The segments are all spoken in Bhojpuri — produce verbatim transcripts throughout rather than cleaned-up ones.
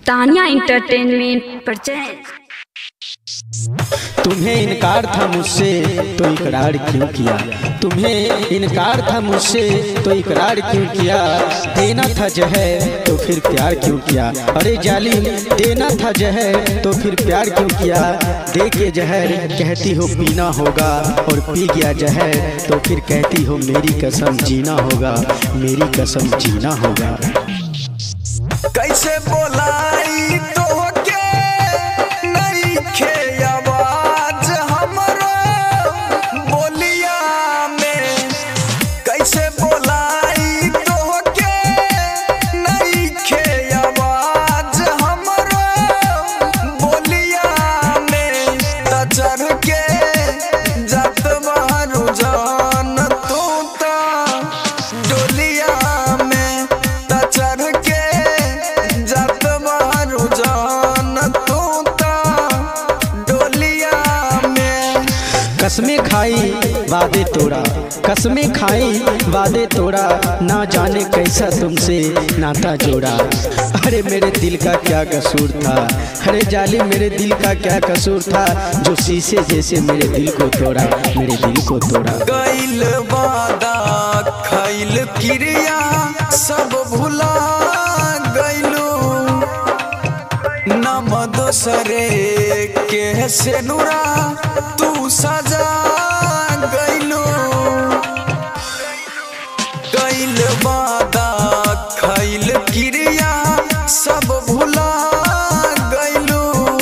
Tania entertainment present. तुम्हें इनकार था मुझसे तो इकरार क्यों किया, तुम्हें इनकार था मुझसे तो इकरार क्यों किया, देना था जहर तो फिर प्यार क्यों किया। अरे जालिम देना था जहर तो फिर प्यार क्यों किया, दे के जहर कहती हो पीना होगा और पी गया जहर तो फिर कहती हो मेरी कसम जीना होगा, मेरी कसम जीना होगा। कैसे बोलाई तो के नहीं खे आवाज हमरो बोलिया में, कैसे बोलाई तो के नहीं खे आवाज हमरो बोलिया में, तचर के जत मारू जान तू ता डोलिया में, तचर के कसमें खाई वादे तोड़ा, कसमें खाई वादे तोड़ा, ना जाने कैसा तुमसे नाता जोड़ा। अरे मेरे दिल का क्या कसूर था, अरे जालिम मेरे दिल का क्या कसूर था, जो शीशे जैसे मेरे दिल को तोड़ा, मेरे दिल को तोड़ा। गइल वादा खइल क्रिया सब भुला गइलू, नम दोसरे के से नुरा तू सजा गइलू, गइल वादा खइल क्रिया सब भुला गइलू,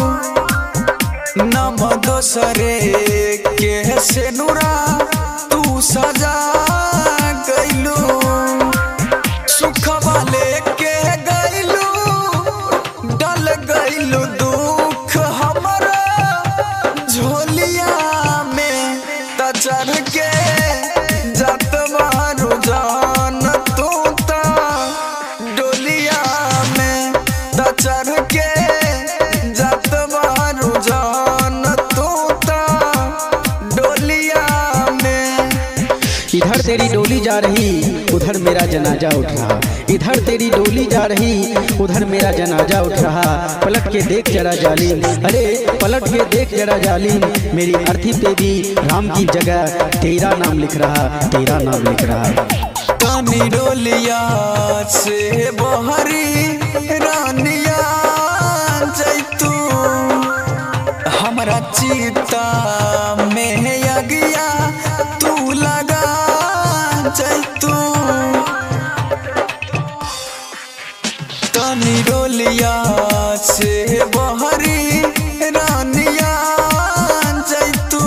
नम दोसरे के से नुरा तू सजा गइलू, सुख वाले के गइलू डल गइलू दुख हमारा झोलिया में, तचर के जत मारू जान तू ता डोलिया में, तचर के जत मारू जान तू ता डोलिया में। इधर तेरी डोली जा रही उधर मेरा जनाजा उठ रहा, इधर तेरी डोली जा रही उधर मेरा जनाजा उठ रहा, पलट के देख जरा जालिम, अरे पलट के देख जरा जालिम, मेरी अर्थी पे भी राम की जगह तेरा नाम लिख रहा, तेरा नाम लिख रहा। कानी डोलिया से बहरी रानिया जैतू, हमरा चीता में अगिया तू लगा जैतू, कानी डोलिया से बहरी रानिया जैतू,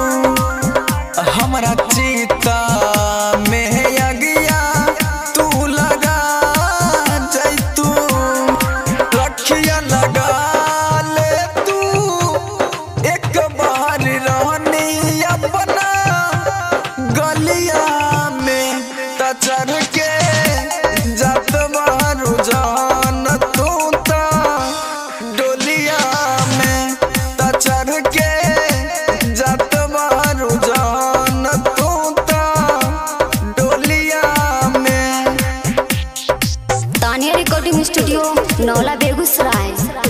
हमरा चीता में अगिया तू लगा जैतू, रखिया लगा ले तू एक बार रानी अपना गलिया में, तचर के जत मारू जान तू ता डोलिया में, तचर के जत मारू जान तू ता डोलिया में। Tania recording studio Naula Begusarai.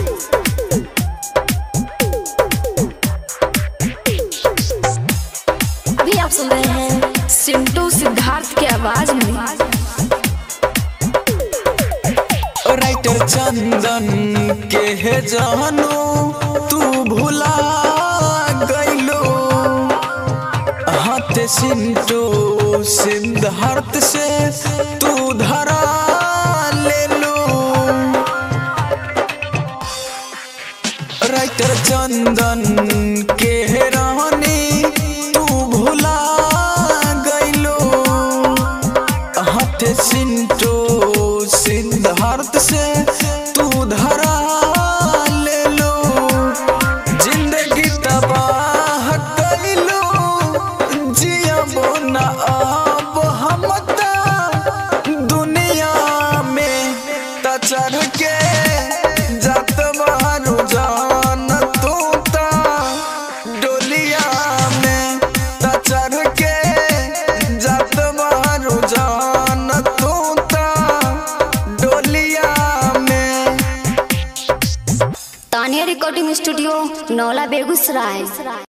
अभी आप सुन रहे हैं सिंटू सिद्धार्थ की आवाज में। राइटर चंदन के है जानू तू भुला गइलो, हाथ सिंटू सिद्धार्थ से तू धरा ले लो, राइटर चंदन के है रानी तू भुला गइलो, हाथ सिंटू सिद्धार्थ से तू धरा ले लो, जिंदगी तबाह कइलो जियबो न अब हम ता दुनिया में, तचर के जत मारू जान तू ता डोली सानिया रिकॉर्डिंग स्टूडियो नौला बेगूसराय।